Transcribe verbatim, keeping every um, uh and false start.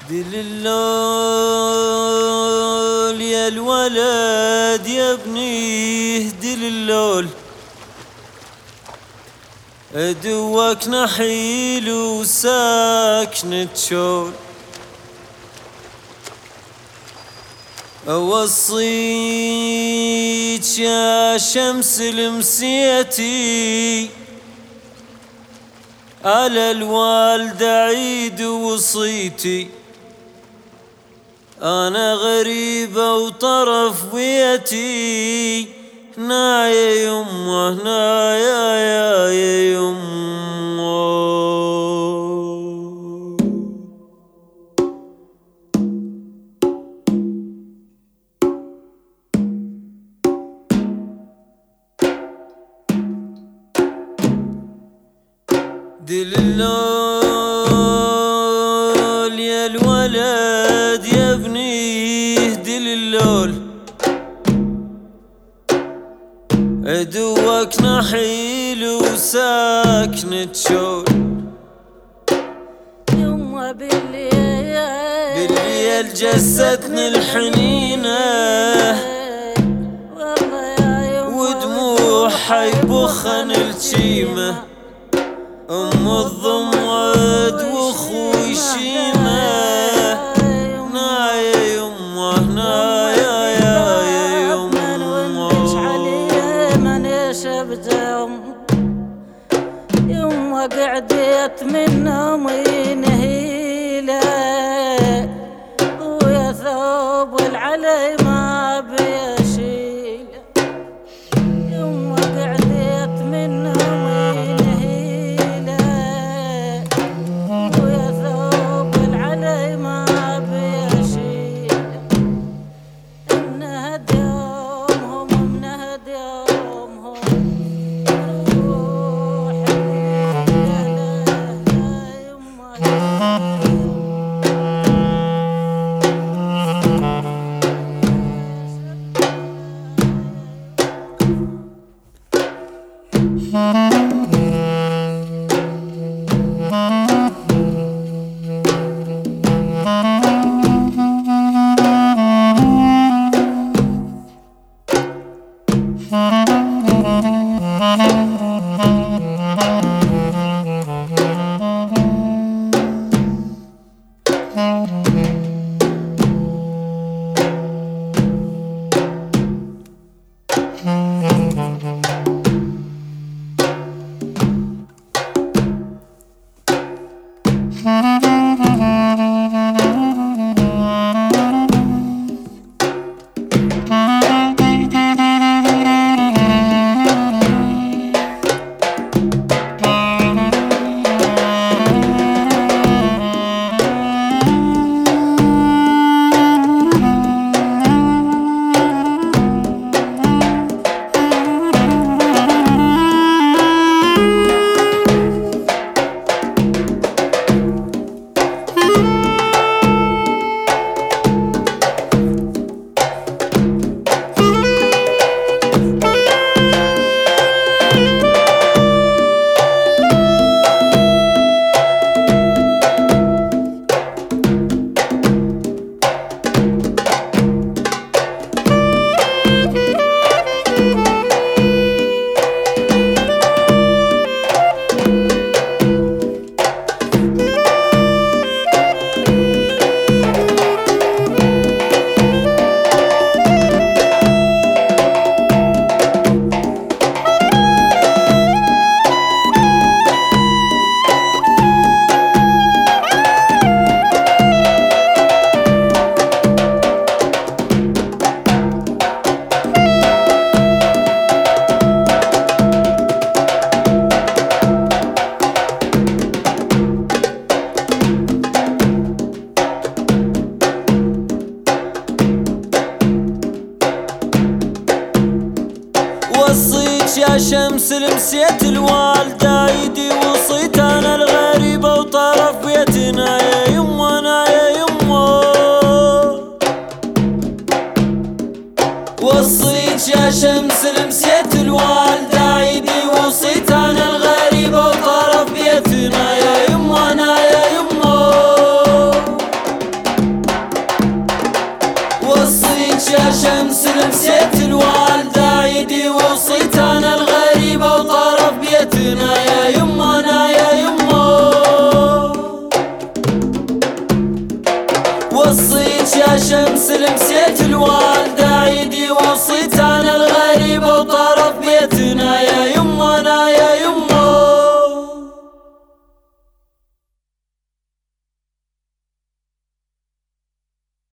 دل اللول يا الولد يا ابني دل اللول، عدوك نحيل وساكن تشول. أوصيك يا شمس المسيتي على الوالد عيد وصيتي، أنا غريبة وطرف بيتي، هنا يا يمه هنا يا يا يا يمه. دل اللول يا الولد يا ابني دل اللول، عدوك نحيل وساكن تشول. يما بالليل بالليل جستني الحنينة والله يا يما، ودموعها يبخن الجيمة، أم الضماد واخوي شيمة، هنا يا يمه هنا يا يا يا يمه. ماني شبتهم يما، قعدت من نومي نهيله، ويا ثوب العلي ما بيشيله. يما قعدت من نومي نهيله، ويا ثوب العلي ما بيشيله. منهد يومهم منهد يومهم، روحي يا لا يما يا شمس لمسيت الوالدة ايدي، وصيت انا الغريبة وطرف بيتنا يا يمه انا يا يمه. وصيت يا شمس لمسيت الوالدة ايدي، وصيت انا الغريبة وطرف بيتنا يا يمه انا يا يمه. شمس لمسيت الوالدة عيدي وصيت انا الغريبة وطرف بيتنا يا يمنا يا يمه. وصيت يا شمس لمسيت الوالدة عيدي وصيت انا الغريبة وطرف بيتنا يا